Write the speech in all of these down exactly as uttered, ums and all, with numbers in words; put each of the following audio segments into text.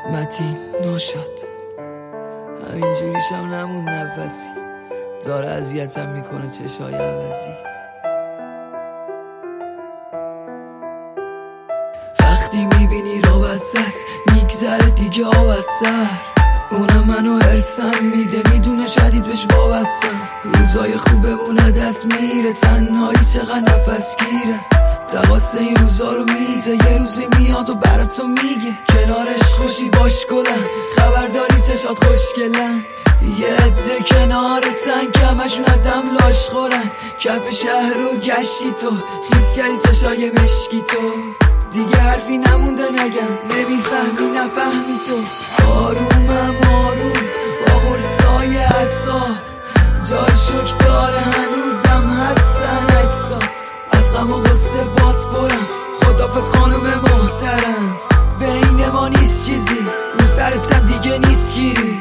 متین ناشد همینجوریشم نمون نفسی داره اذیتم میکنه چشای عوضیت. وقتی میبینی را بستست میگذره دیگه آب از سر، اونم منو هرسم میده میدونه شدید بهش وابستم. روزای خوبه بونه دست میره تنهایی چقدر نفس گیره، تقاس این روزا رو میده یه روزی میاد و براتو میگه کنارش خوشی باش گلم، خبرداری چشات خوشگلم. یه عده کنارتن کمشون دم لاش خورن، کف شهر رو گشتی تو خیز کردی چشای مشکی تو، دیگه حرفی نمونده نگم نمیفهمی نفهمی تو. آرومم آروم با قرصای عصاب جای شک داره هنوزم هستن اکسات، از غم و غصه باز برم خدافظ خانوم محترم، بین ما نیست چیزی رو سرتم دیگه نیست گیری.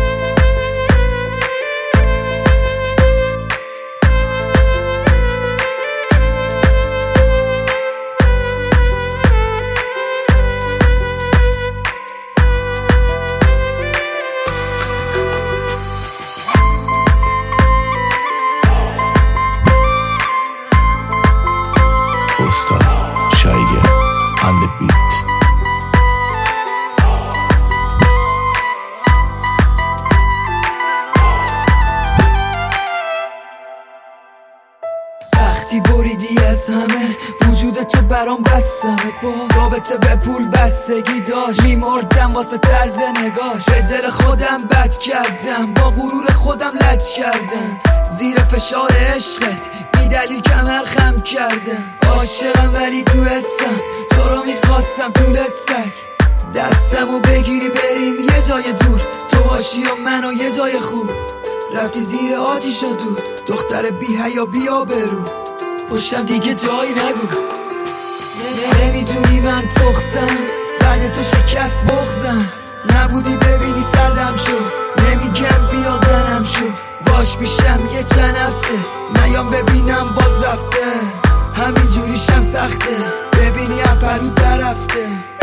وقتی بریدی از همه وجود تو برام بسمه، با رابطه به پول بستگی داشت میمردم واسه طرز نگاش، به دل خودم بد کردم با غرور خودم لج کردم، زیر فشار عشقت بی دلیل کمر خم کردم. عاشقم ولی تو حسم تو رو میخواستم طول سگ، دستمو بگیری بریم یه جای دور تو باشی و منو یه جای خوب، رفتی زیر آتیش و دود دختر بی حیا بیا برو پشتم دیگه جایی نگو. نمیدونی من تختم بعد تو شکست بغزم، نبودی ببینی سردم شد نمیگم بیا زنم شد، باش میشم یه چند هفته نیام ببینم باز رفته، همین جوریشم سخته ببینی اپرو درفته.